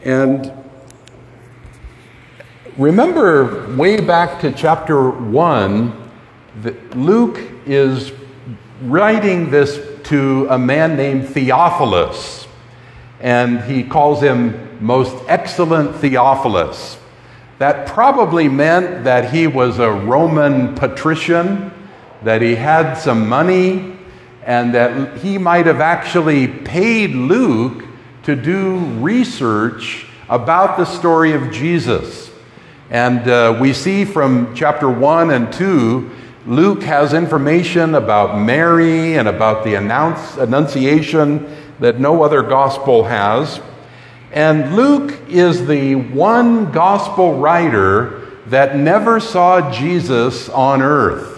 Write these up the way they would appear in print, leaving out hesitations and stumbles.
And remember way back to chapter 1, that Luke is writing this to a man named Theophilus, and he calls him Most Excellent Theophilus. That probably meant that he was a Roman patrician, that he had some money, and that he might have actually paid Luke to do research about the story of Jesus. And we see from chapter 1 and 2, Luke has information about Mary and about the Annunciation that no other gospel has. And Luke is the one gospel writer that never saw Jesus on earth.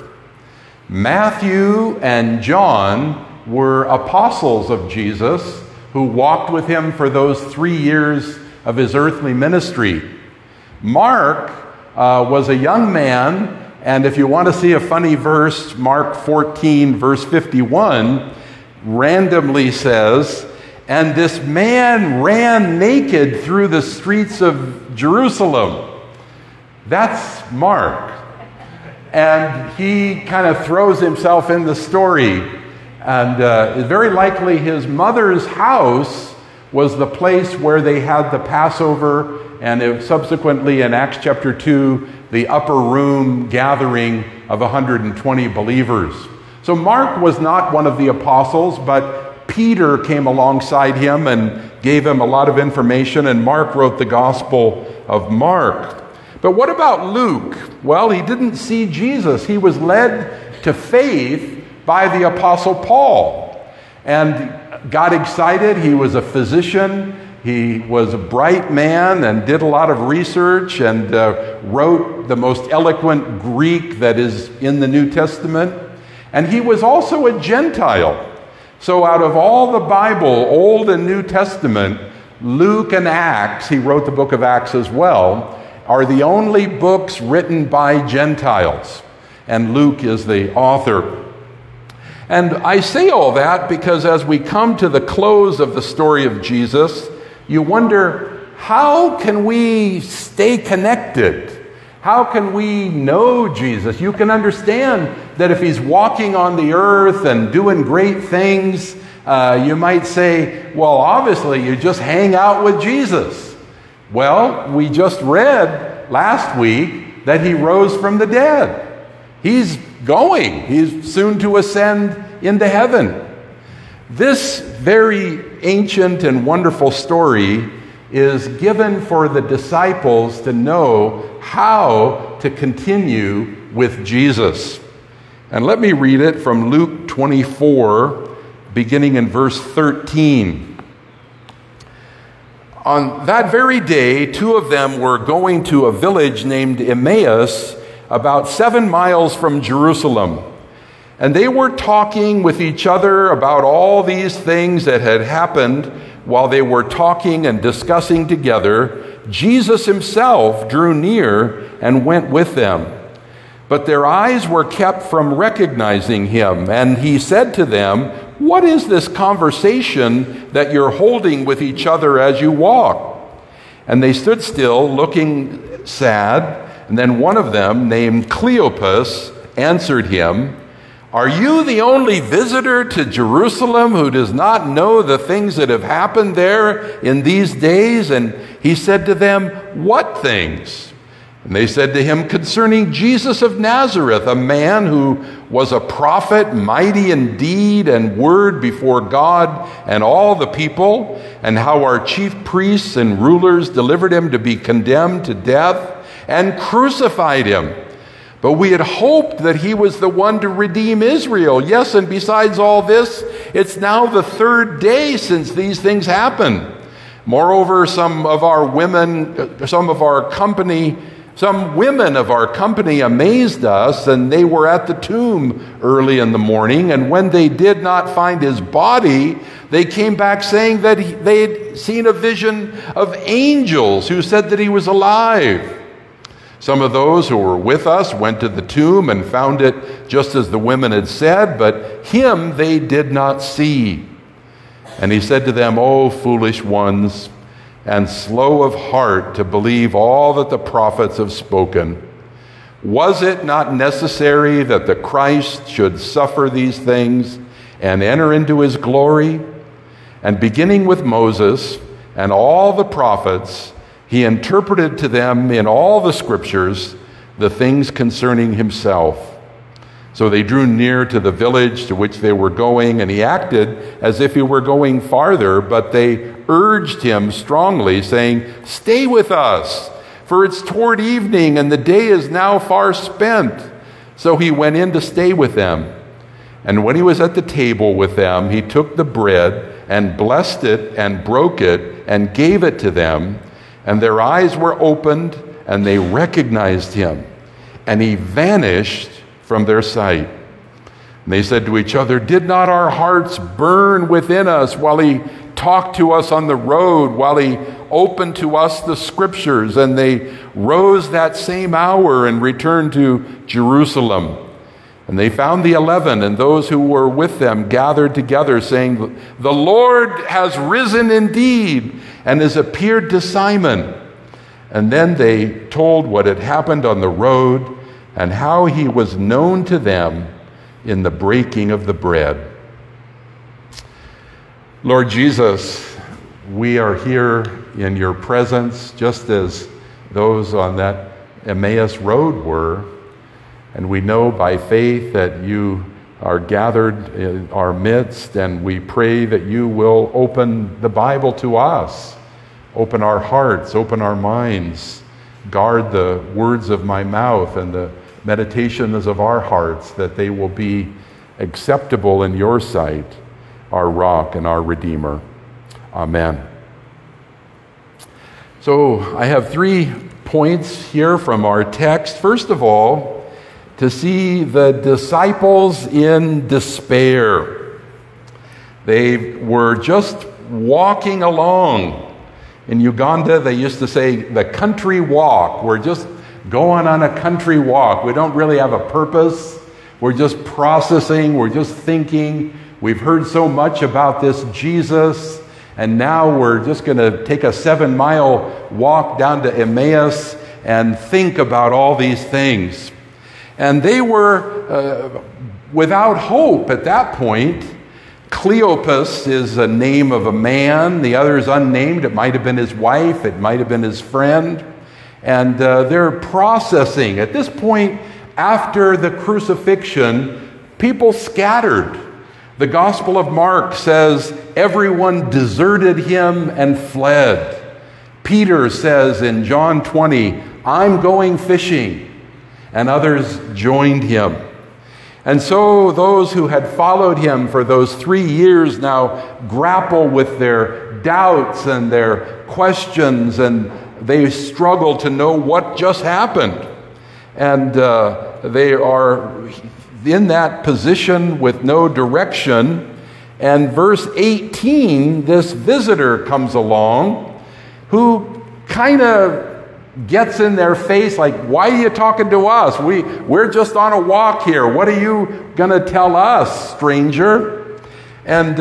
Matthew and John were apostles of Jesus who walked with him for those 3 years of his earthly ministry. Mark was a young man, and if you want to see a funny verse, Mark 14, verse 51, randomly says, "And this man ran naked through the streets of Jerusalem." That's Mark. And he kind of throws himself in the story. And very likely his mother's house was the place where they had the Passover, and subsequently in Acts chapter 2, the upper room gathering of 120 believers. So Mark was not one of the apostles, but Peter came alongside him and gave him a lot of information, and Mark wrote the Gospel of Mark. But what about Luke? Well, he didn't see Jesus. He was led to faith by the Apostle Paul and got excited. He was a physician. He was a bright man and did a lot of research and wrote the most eloquent Greek that is in the New Testament. And he was also a Gentile. So out of all the Bible, Old and New Testament, Luke and Acts, he wrote the book of Acts as well, are the only books written by Gentiles. And Luke is the author. And I say all that because as we come to the close of the story of Jesus, you wonder, how can we stay connected? How can we know Jesus? You can understand that if he's walking on the earth and doing great things, you might say, well, obviously you just hang out with Jesus. Well, we just read last week that he rose from the dead. He's going. He's soon to ascend into heaven. This very ancient and wonderful story is given for the disciples to know how to continue with Jesus. And let me read it from Luke 24, beginning in verse 13. On that very day, two of them were going to a village named Emmaus, about 7 miles from Jerusalem. And they were talking with each other about all these things that had happened. While they were talking and discussing together, Jesus himself drew near and went with them. But their eyes were kept from recognizing him, and he said to them, "What is this conversation that you're holding with each other as you walk?" And they stood still, looking sad. And then one of them, named Cleopas, answered him, "Are you the only visitor to Jerusalem who does not know the things that have happened there in these days?" And he said to them, "What things?" And they said to him, "Concerning Jesus of Nazareth, a man who was a prophet, mighty in deed and word before God and all the people, and how our chief priests and rulers delivered him to be condemned to death and crucified him. But we had hoped that he was the one to redeem Israel. Yes, and besides all this, it's now the 3rd day since these things happened. Moreover, some women of our company amazed us, and they were at the tomb early in the morning, and when they did not find his body, they came back saying that they had seen a vision of angels who said that he was alive. Some of those who were with us went to the tomb and found it just as the women had said, but him they did not see." And he said to them, "O foolish ones, and slow of heart to believe all that the prophets have spoken. Was it not necessary that the Christ should suffer these things and enter into his glory? And beginning with Moses and all the prophets, he interpreted to them in all the scriptures the things concerning himself. So they drew near to the village to which they were going, and he acted as if he were going farther, but they urged him strongly, saying, "Stay with us, for it's toward evening, and the day is now far spent." So he went in to stay with them. And when he was at the table with them, he took the bread and blessed it and broke it and gave it to them. And their eyes were opened, and they recognized him. And he vanished from their sight. And they said to each other, "Did not our hearts burn within us while he talked to us on the road, while he opened to us the scriptures?" And they rose that same hour and returned to Jerusalem. And they found the 11 and those who were with them gathered together, saying, "The Lord has risen indeed and has appeared to Simon." And then they told what had happened on the road and how he was known to them in the breaking of the bread. Lord Jesus, we are here in your presence just as those on that Emmaus road were. And we know by faith that you are gathered in our midst, and we pray that you will open the Bible to us, open our hearts, open our minds, guard the words of my mouth and the meditations of our hearts, that they will be acceptable in your sight, our rock and our Redeemer. Amen. So I have 3 points here from our text. First of all, to see the disciples in despair. They were just walking along. In Uganda, they used to say the country walk. We're just going on a country walk. We don't really have a purpose. We're just processing. We're just thinking. We've heard so much about this Jesus, and now we're just going to take a 7-mile walk down to Emmaus and think about all these things. And they were without hope at that point. Cleopas is a name of a man. The other is unnamed. It might have been his wife. It might have been his friend. And they're processing. At this point, after the crucifixion, people scattered. The Gospel of Mark says everyone deserted him and fled. Peter says in John 20, "I'm going fishing." And others joined him. And so those who had followed him for those 3 years now grapple with their doubts and their questions, and they struggle to know what just happened. And they are in that position with no direction. And verse 18, this visitor comes along who kind of gets in their face like, "Why are you talking to us? We're just on a walk here. What are you going to tell us, stranger?" And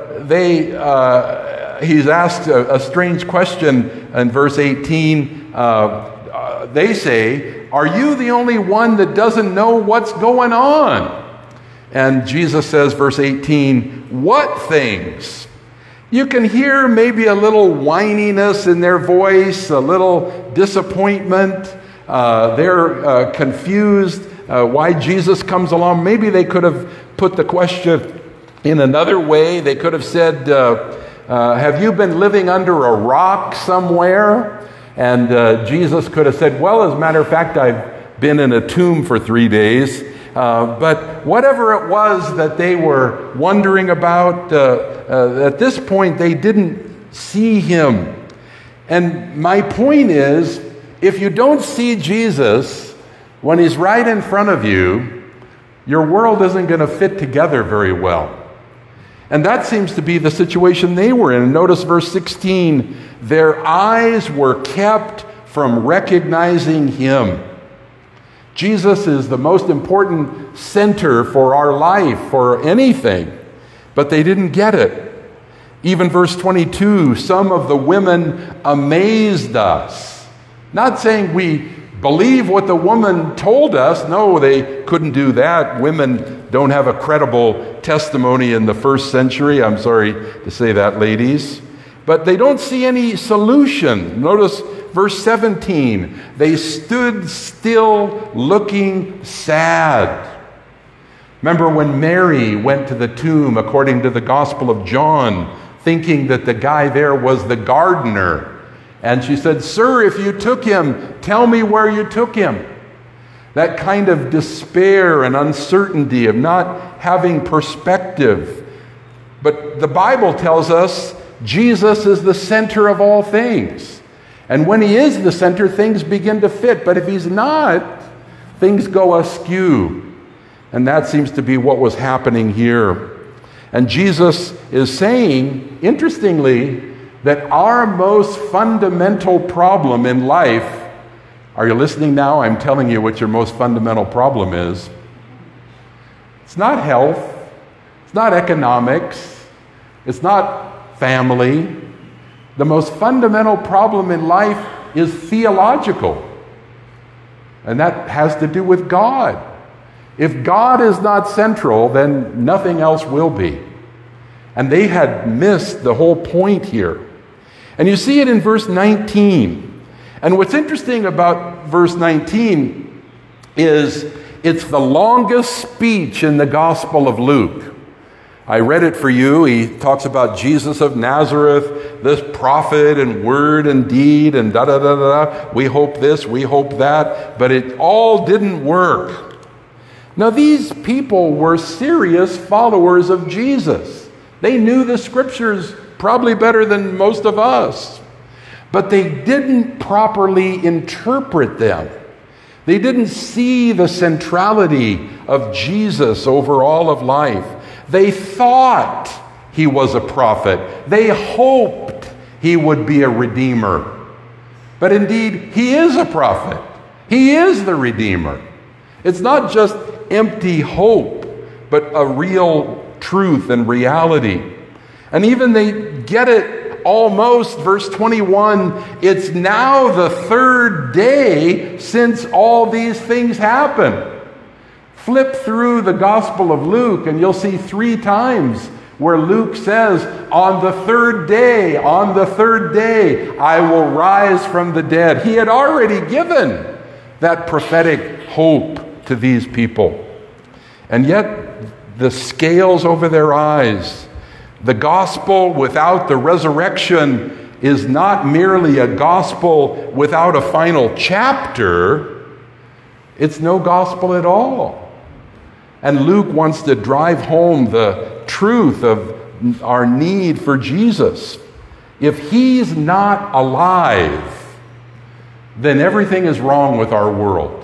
he's asked a strange question in verse 18. They say, "Are you the only one that doesn't know what's going on?" And Jesus says, verse 18, "What things?" You can hear maybe a little whininess in their voice, a little disappointment. They're confused why Jesus comes along. Maybe they could have put the question in another way. They could have said, "Have you been living under a rock somewhere?" And Jesus could have said, "Well, as a matter of fact, I've been in a tomb for 3 days." But whatever it was that they were wondering about, at this point they didn't see him. And my point is, if you don't see Jesus when he's right in front of you, your world isn't going to fit together very well. And that seems to be the situation they were in. Notice verse 16, their eyes were kept from recognizing him. Jesus is the most important center for our life, for anything, but they didn't get it. Even verse 22, some of the women amazed us. Not saying we believe what the woman told us. No, they couldn't do that. Women don't have a credible testimony in the first century. I'm sorry to say that, ladies. But they don't see any solution. Notice verse 17. They stood still looking sad. Remember when Mary went to the tomb, according to the Gospel of John, thinking that the guy there was the gardener. And she said, "Sir, if you took him, tell me where you took him." That kind of despair and uncertainty of not having perspective. But the Bible tells us Jesus is the center of all things. And when he is the center, things begin to fit. But if he's not, things go askew. And that seems to be what was happening here. And Jesus is saying, interestingly, that our most fundamental problem in life, are you listening now? I'm telling you what your most fundamental problem is. It's not health. It's not economics. It's not family. The most fundamental problem in life is theological. And that has to do with God. If God is not central, then nothing else will be. And they had missed the whole point here. And you see it in verse 19. And what's interesting about verse 19 is it's the longest speech in the Gospel of Luke. I read it for you. He talks about Jesus of Nazareth, this prophet and word and deed and da-da-da-da. We hope this, we hope that. But it all didn't work. Now, these people were serious followers of Jesus. They knew the scriptures probably better than most of us. But they didn't properly interpret them. They didn't see the centrality of Jesus over all of life. They thought he was a prophet. They hoped he would be a redeemer. But indeed, he is a prophet. He is the redeemer. It's not just empty hope, but a real truth and reality. And even they get it almost, verse 21, it's now the third day since all these things happened. Flip through the Gospel of Luke and you'll see 3 times where Luke says, on the third day, I will rise from the dead. He had already given that prophetic hope to these people. And yet the scales over their eyes. The gospel without the resurrection is not merely a gospel without a final chapter. It's no gospel at all. And Luke wants to drive home the truth of our need for Jesus. If he's not alive, then everything is wrong with our world.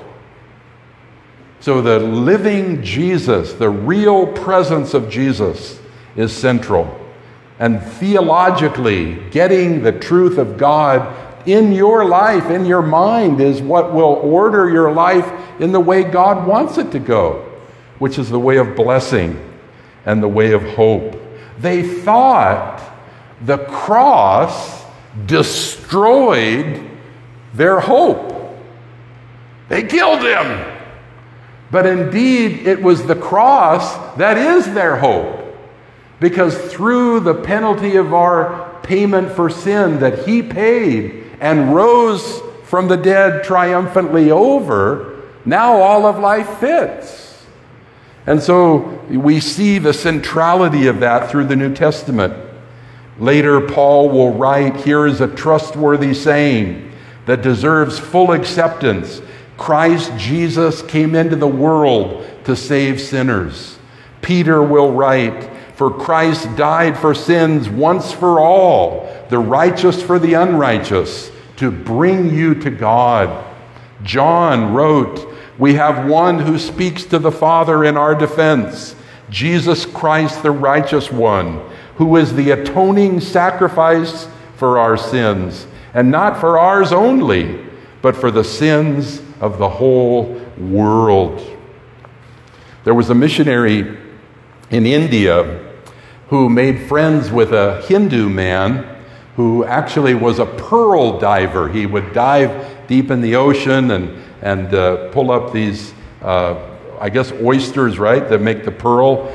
So the living Jesus, the real presence of Jesus, is central. And theologically, getting the truth of God in your life, in your mind, is what will order your life in the way God wants it to go, which is the way of blessing and the way of hope. They thought the cross destroyed their hope. They killed him. But indeed, it was the cross that is their hope. Because through the penalty of our payment for sin that he paid and rose from the dead triumphantly over, now all of life fits. And so we see the centrality of that through the New Testament. Later, Paul will write, here is a trustworthy saying that deserves full acceptance. Christ Jesus came into the world to save sinners. Peter will write, for Christ died for sins once for all, the righteous for the unrighteous, to bring you to God. John wrote, we have one who speaks to the Father in our defense, Jesus Christ, the righteous one, who is the atoning sacrifice for our sins, and not for ours only, but for the sins of the whole world. There was a missionary in India who made friends with a Hindu man who actually was a pearl diver. He would dive deep in the ocean and pull up these, I guess, oysters, right, that make the pearl.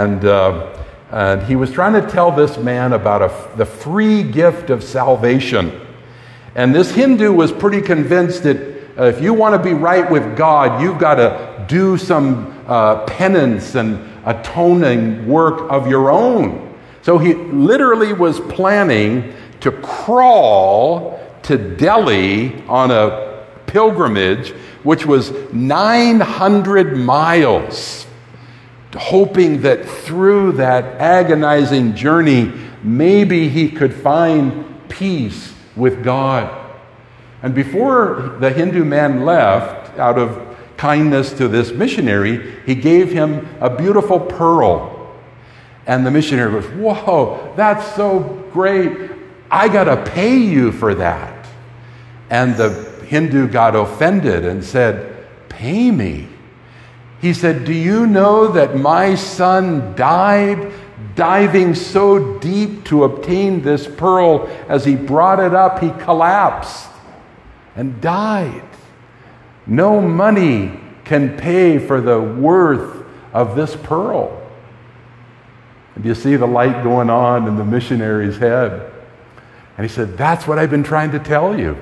And he was trying to tell this man about the free gift of salvation. And this Hindu was pretty convinced that if you want to be right with God, you've got to do some penance and atoning work of your own. So he literally was planning to crawl to Delhi on a pilgrimage, which was 900 miles, hoping that through that agonizing journey, maybe he could find peace with God. And before the Hindu man left, out of kindness to this missionary, he gave him a beautiful pearl. And the missionary goes, "Whoa, that's so great. I got to pay you for that." And the Hindu got offended and said, "Pay me?" He said, "Do you know that my son died diving so deep to obtain this pearl? As he brought it up, he collapsed and died. No money can pay for the worth of this pearl." And you see the light going on in the missionary's head. And he said, "That's what I've been trying to tell you.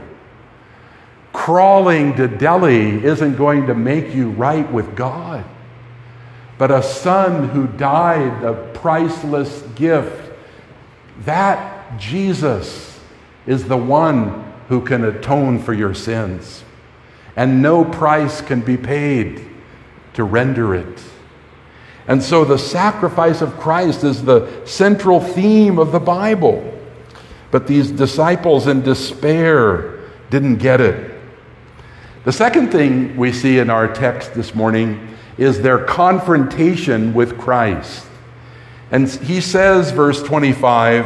Crawling to Delhi isn't going to make you right with God. But a son who died, a priceless gift, that Jesus is the one who can atone for your sins. And no price can be paid to render it." And so the sacrifice of Christ is the central theme of the Bible. But these disciples in despair didn't get it. The second thing we see in our text this morning is their confrontation with Christ. And he says, verse 25,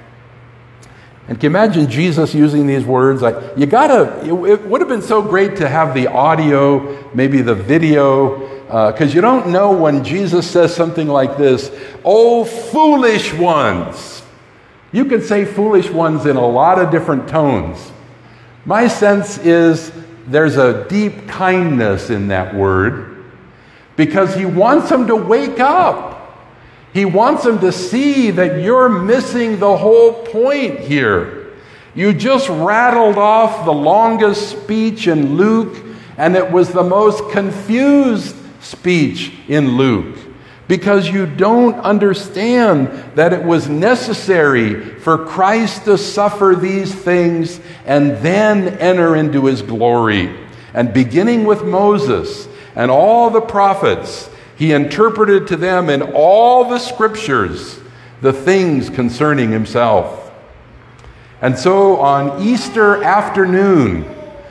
and can you imagine Jesus using these words? Like, it would have been so great to have the audio, maybe the video, because you don't know when Jesus says something like this, "Oh, foolish ones." You could say foolish ones in a lot of different tones. My sense is there's a deep kindness in that word because he wants them to wake up. He wants them to see that you're missing the whole point here. You just rattled off the longest speech in Luke, and it was the most confused speech in Luke because you don't understand that it was necessary for Christ to suffer these things and then enter into his glory. And beginning with Moses and all the prophets, he interpreted to them in all the scriptures the things concerning himself. And so on Easter afternoon,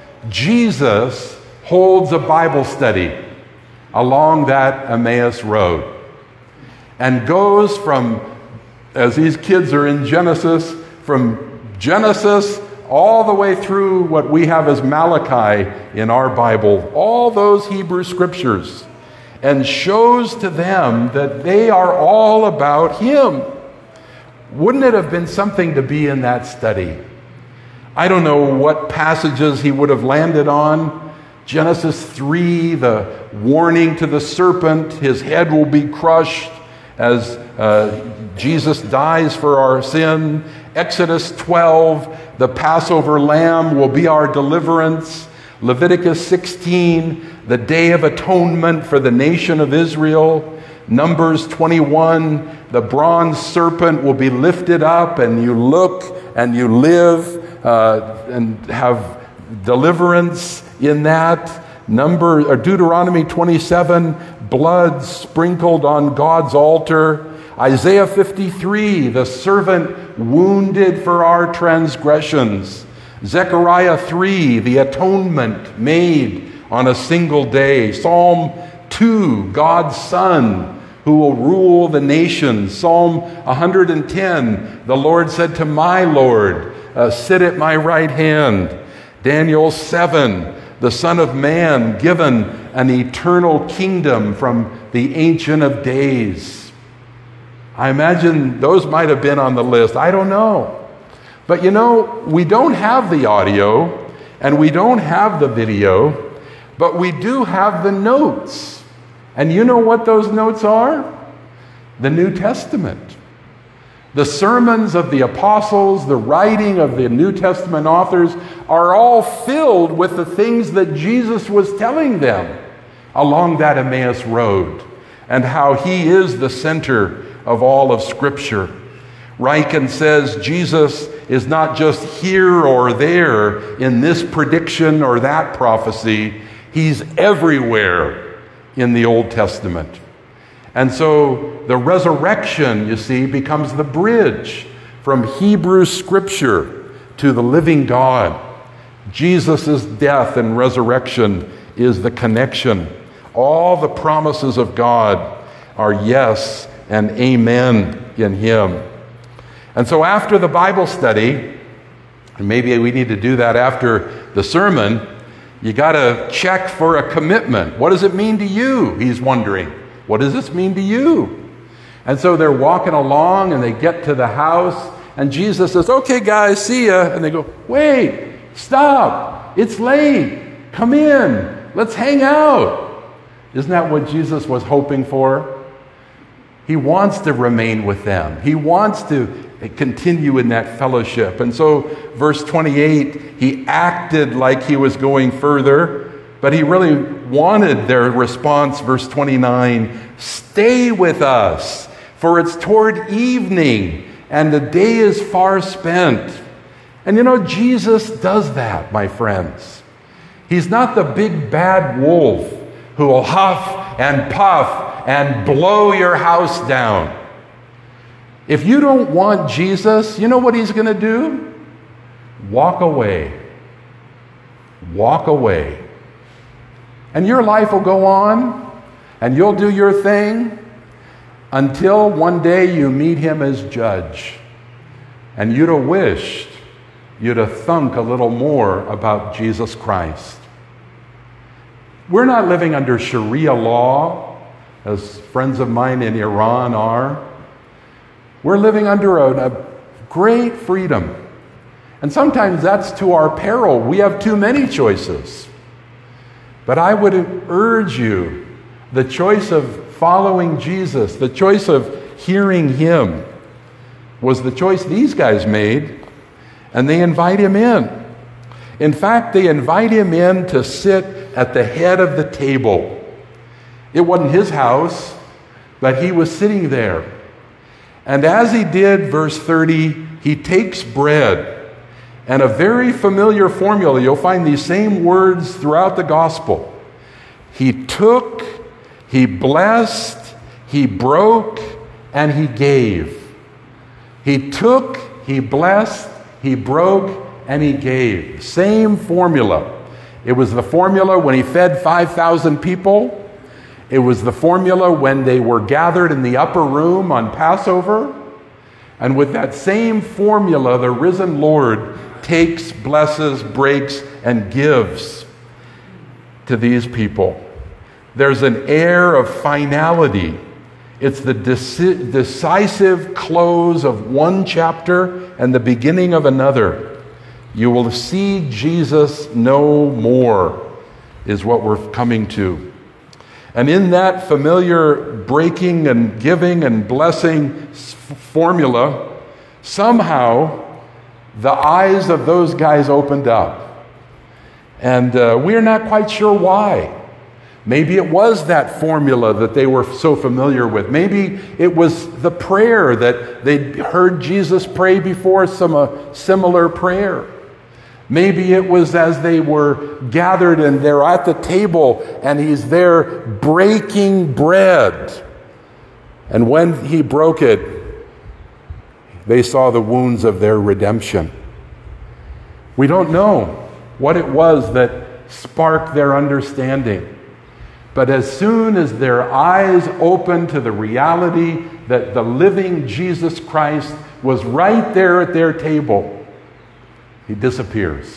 Jesus holds a Bible study along that Emmaus road and goes from, as these kids are in Genesis, from Genesis all the way through what we have as Malachi in our Bible, all those Hebrew scriptures, and shows to them that they are all about him. Wouldn't it have been something to be in that study? I don't know what passages he would have landed on. Genesis 3, the warning to the serpent, his head will be crushed as Jesus dies for our sin. Exodus 12, the Passover lamb will be our deliverance. Leviticus 16, the Day of Atonement for the nation of Israel. Numbers 21, the bronze serpent will be lifted up and you look and you live and have deliverance in that. Deuteronomy 27, blood sprinkled on God's altar. Isaiah 53, the servant wounded for our transgressions. Zechariah 3, the atonement made on a single day. Psalm 2, God's Son who will rule the nations. Psalm 110, the Lord said to my Lord, sit at my right hand. Daniel 7, the Son of Man given an eternal kingdom from the Ancient of Days. I imagine those might have been on the list. I don't know. But you know, we don't have the audio and we don't have the video, but we do have the notes. And you know what those notes are? The New Testament. The sermons of the apostles, the writing of the New Testament authors are all filled with the things that Jesus was telling them along that Emmaus road, and how he is the center of all of Scripture. Ryken says Jesus is not just here or there in this prediction or that prophecy. He's everywhere in the Old Testament. And so the resurrection, you see, becomes the bridge from Hebrew Scripture to the living God. Jesus' death and resurrection is the connection. All the promises of God are yes and amen in him. And so after the Bible study, and maybe we need to do that after the sermon, you got to check for a commitment. What does it mean to you? He's wondering. What does this mean to you? And so they're walking along and they get to the house and Jesus says, okay guys, see ya. And they go, wait, stop. It's late. Come in. Let's hang out. Isn't that what Jesus was hoping for? He wants to remain with them. He wants to continue in that fellowship. And so verse 28, he acted like he was going further, but he really wanted their response. Verse 29, stay with us, for it's toward evening, and the day is far spent. And you know, Jesus does that, my friends. He's not the big bad wolf who will huff and puff and blow your house down. If you don't want Jesus, you know what he's going to do? Walk away. Walk away. And your life will go on, and you'll do your thing until one day you meet him as judge. And you'd have wished you'd have thunk a little more about Jesus Christ. We're not living under Sharia law, as friends of mine in Iran are. We're living under a great freedom. And sometimes that's to our peril. We have too many choices. But I would urge you, the choice of following Jesus, the choice of hearing him, was the choice these guys made, and they invite him in. In fact, they invite him in to sit at the head of the table. It wasn't his house, but he was sitting there. And as he did, verse 30, he takes bread, and a very familiar formula. You'll find these same words throughout the gospel. He took, he blessed, he broke, and he gave. He took, he blessed, he broke, and he gave. Same formula. It was the formula when he fed 5,000 people. It was the formula when they were gathered in the upper room on Passover. And with that same formula, the risen Lord takes, blesses, breaks, and gives to these people. There's an air of finality. It's the decisive close of one chapter and the beginning of another. You will see Jesus no more, is what we're coming to. And in that familiar breaking and giving and blessing formula, somehow the eyes of those guys opened up. And we're not quite sure why. Maybe it was that formula that they were so familiar with. Maybe it was the prayer that they'd heard Jesus pray before, some similar prayer. Maybe it was as they were gathered and they're at the table and he's there breaking bread. And when he broke it, they saw the wounds of their redemption. We don't know what it was that sparked their understanding. But as soon as their eyes opened to the reality that the living Jesus Christ was right there at their table, he disappears.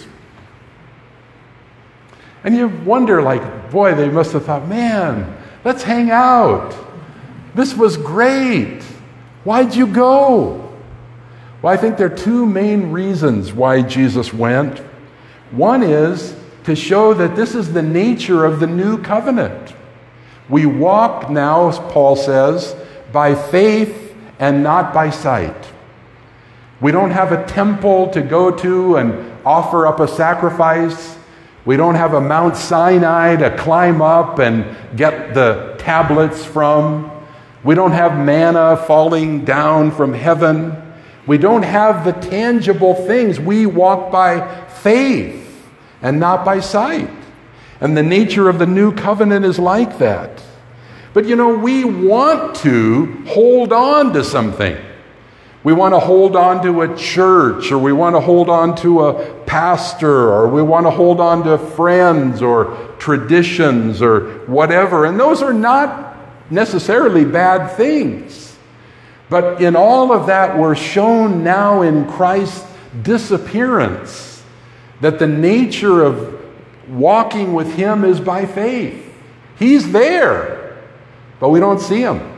And you wonder, like, boy, they must have thought, man, let's hang out. This was great. Why'd you go? Well, I think there are two main reasons why Jesus went. One is to show that this is the nature of the new covenant. We walk now, as Paul says, by faith and not by sight. We don't have a temple to go to and offer up a sacrifice. We don't have a Mount Sinai to climb up and get the tablets from. We don't have manna falling down from heaven. We don't have the tangible things. We walk by faith and not by sight. And the nature of the new covenant is like that. But we want to hold on to something. We want to hold on to a church, or we want to hold on to a pastor, or we want to hold on to friends or traditions or whatever. And those are not necessarily bad things. But in all of that, we're shown now in Christ's disappearance that the nature of walking with Him is by faith. He's there, but we don't see Him.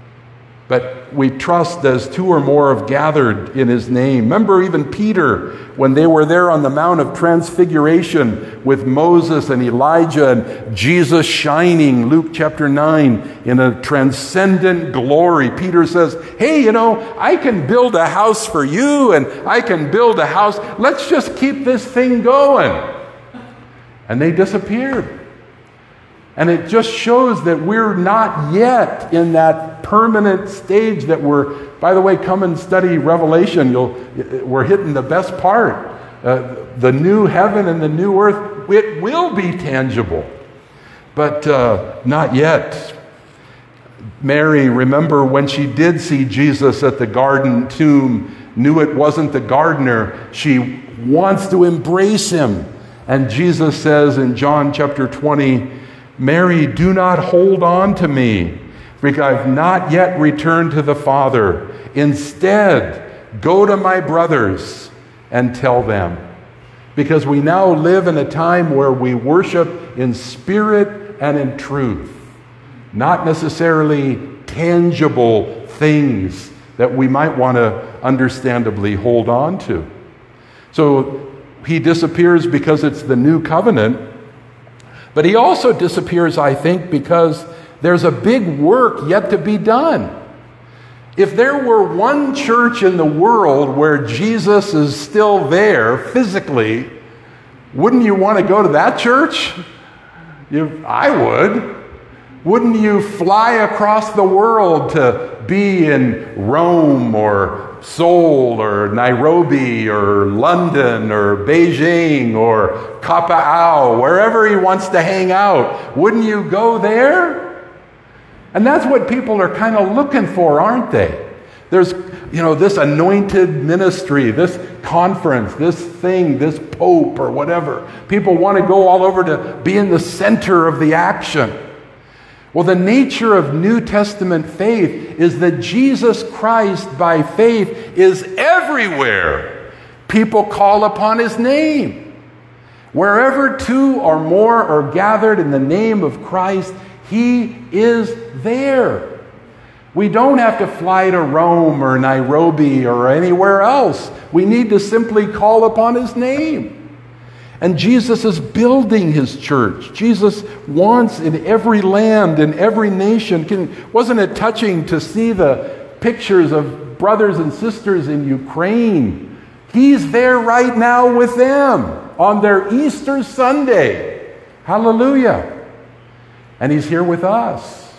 But we trust as two or more have gathered in His name. Remember even Peter, when they were there on the Mount of Transfiguration with Moses and Elijah and Jesus shining, Luke chapter 9, in a transcendent glory. Peter says, hey, I can build a house for you and I can build a house. Let's just keep this thing going. And they disappeared. And it just shows that we're not yet in that permanent stage that we're, by the way, come and study Revelation. We're hitting the best part. The new heaven and the new earth, it will be tangible. But not yet. Mary, remember when she did see Jesus at the garden tomb, knew it wasn't the gardener. She wants to embrace Him. And Jesus says in John chapter 20, Mary, do not hold on to me, because I've not yet returned to the Father. Instead, go to my brothers and tell them. Because we now live in a time where we worship in spirit and in truth, not necessarily tangible things that we might want to understandably hold on to. So He disappears because it's the new covenant. But He also disappears, I think, because there's a big work yet to be done. If there were one church in the world where Jesus is still there physically, wouldn't you want to go to that church? I would. Wouldn't you fly across the world to be in Rome or Seoul or Nairobi or London or Beijing or Kapa'au, wherever He wants to hang out? Wouldn't you go there? And that's what people are kind of looking for, aren't they? There's, this anointed ministry, this conference, this thing, this pope or whatever. People want to go all over to be in the center of the action. Well, the nature of New Testament faith is that Jesus Christ, by faith, is everywhere. People call upon His name. Wherever two or more are gathered in the name of Christ, He is there. We don't have to fly to Rome or Nairobi or anywhere else. We need to simply call upon His name. And Jesus is building His church. Jesus wants in every land, in every nation. Wasn't it touching to see the pictures of brothers and sisters in Ukraine? He's there right now with them on their Easter Sunday. Hallelujah. And He's here with us.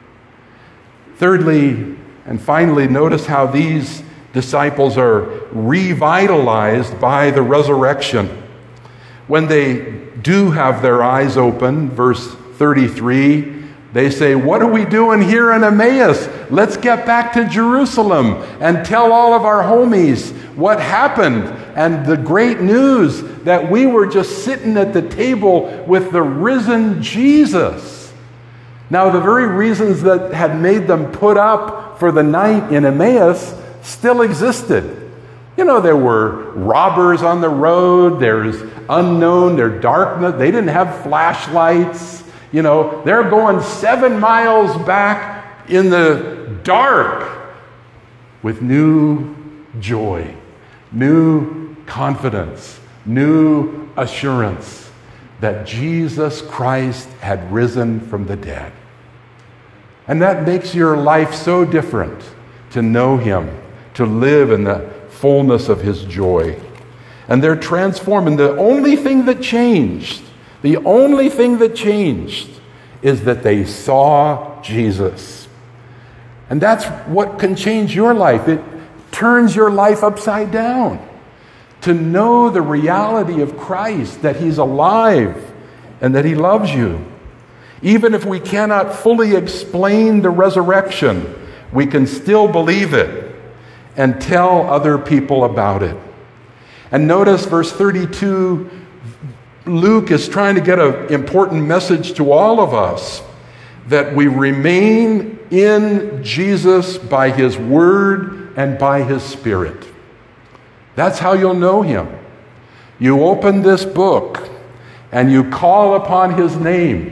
Thirdly, and finally, notice how these disciples are revitalized by the resurrection. When they do have their eyes open, verse 33, they say, what are we doing here in Emmaus? Let's get back to Jerusalem and tell all of our homies what happened and the great news that we were just sitting at the table with the risen Jesus. Now, the very reasons that had made them put up for the night in Emmaus still existed. There were robbers on the road. There's unknown. There's darkness. They didn't have flashlights. They're going 7 miles back in the dark. with new joy, new confidence, new assurance that Jesus Christ had risen from the dead. And that makes your life so different to know Him, to live in the fullness of His joy. And they're transformed. And the only thing that changed is that they saw Jesus. And that's what can change your life. It turns your life upside down. To know the reality of Christ, that He's alive and that He loves you. Even if we cannot fully explain the resurrection, we can still believe it and tell other people about it. And notice verse 32, Luke is trying to get an important message to all of us, that we remain in Jesus by His Word and by His Spirit. That's how you'll know Him. You open this book and you call upon His name,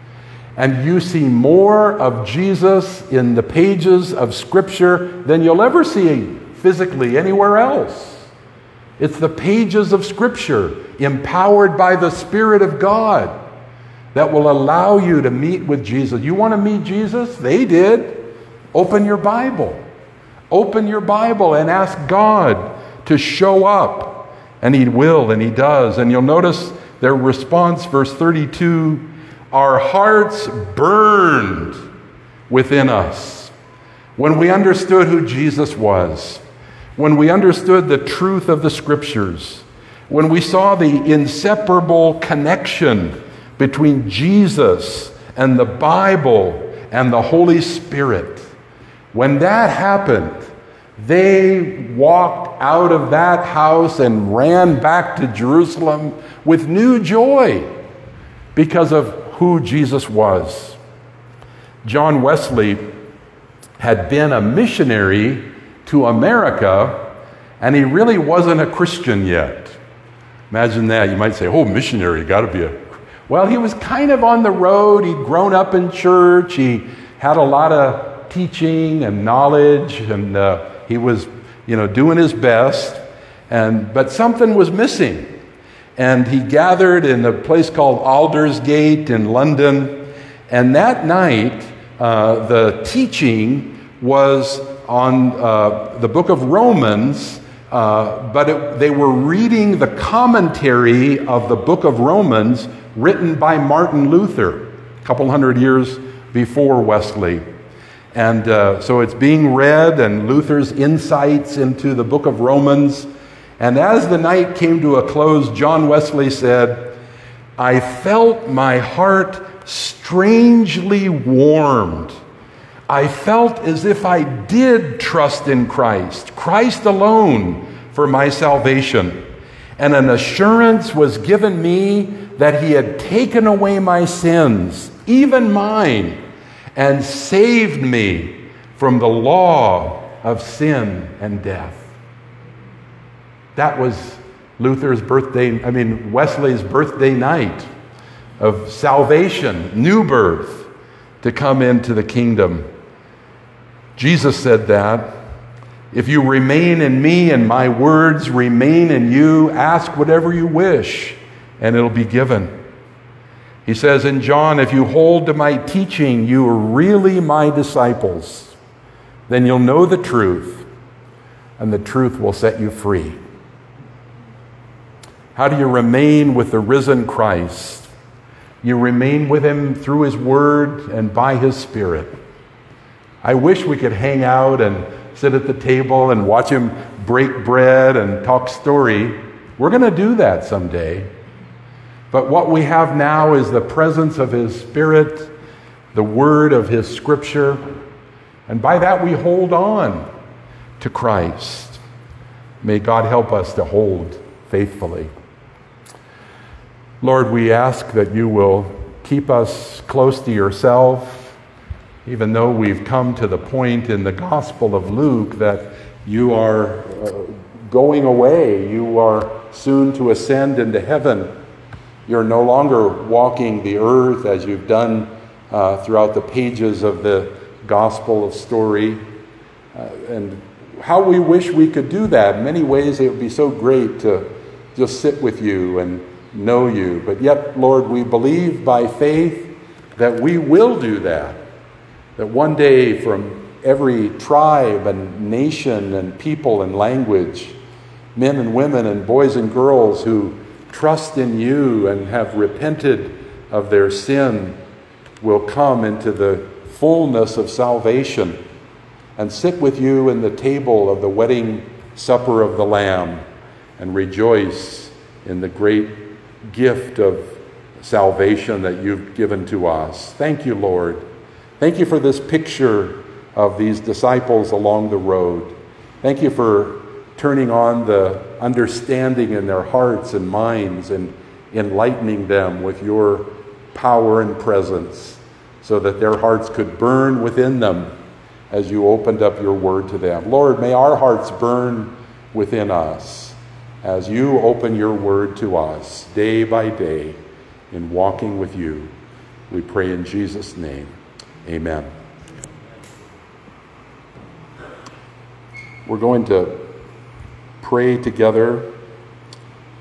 and you see more of Jesus in the pages of Scripture than you'll ever see physically anywhere else. It's the pages of Scripture, empowered by the Spirit of God, that will allow you to meet with Jesus. You want to meet Jesus? They did. Open your Bible. Open your Bible and ask God to show up. And He will, and He does. And you'll notice their response, verse 32, our hearts burned within us when we understood who Jesus was, when we understood the truth of the Scriptures, when we saw the inseparable connection between Jesus and the Bible and the Holy Spirit. When that happened, they walked out of that house and ran back to Jerusalem with new joy because of who Jesus was. John Wesley had been a missionary to America, and he really wasn't a Christian yet. Imagine that. You might say, oh, missionary, got to be a... Well, he was kind of on the road. He'd grown up in church. He had a lot of teaching and knowledge, and he was, doing his best. But something was missing. And he gathered in a place called Aldersgate in London. And that night, the teaching was on the book of Romans, but they were reading the commentary of the book of Romans written by Martin Luther a couple hundred years before Wesley. And so it's being read, and Luther's insights into the book of Romans. And as the night came to a close, John Wesley said, I felt my heart strangely warmed. I felt as if I did trust in Christ, Christ alone, for my salvation. And an assurance was given me that He had taken away my sins, even mine, and saved me from the law of sin and death. That was Wesley's birthday night of salvation, new birth, to come into the kingdom. Jesus said that, if you remain in me and my words remain in you, ask whatever you wish, and it'll be given. He says in John, if you hold to my teaching, you are really my disciples. Then you'll know the truth, and the truth will set you free. How do you remain with the risen Christ? You remain with Him through His Word and by His Spirit. I wish we could hang out and sit at the table and watch Him break bread and talk story. We're going to do that someday. But what we have now is the presence of His Spirit, the Word of His Scripture, and by that we hold on to Christ. May God help us to hold faithfully. Lord, we ask that you will keep us close to yourself, even though we've come to the point in the Gospel of Luke that you are going away. You are soon to ascend into heaven. You're no longer walking the earth as you've done throughout the pages of the Gospel of story. And how we wish we could do that. In many ways, it would be so great to just sit with you and know you. But yet, Lord, we believe by faith that we will do that. That one day from every tribe and nation and people and language, men and women and boys and girls who trust in you and have repented of their sin will come into the fullness of salvation and sit with you in the table of the wedding supper of the Lamb and rejoice in the great gift of salvation that you've given to us. Thank you, Lord. Thank you for this picture of these disciples along the road. Thank you for turning on the understanding in their hearts and minds and enlightening them with your power and presence so that their hearts could burn within them as you opened up your word to them. Lord, may our hearts burn within us as you open your word to us day by day in walking with you. We pray in Jesus' name. Amen. We're going to pray together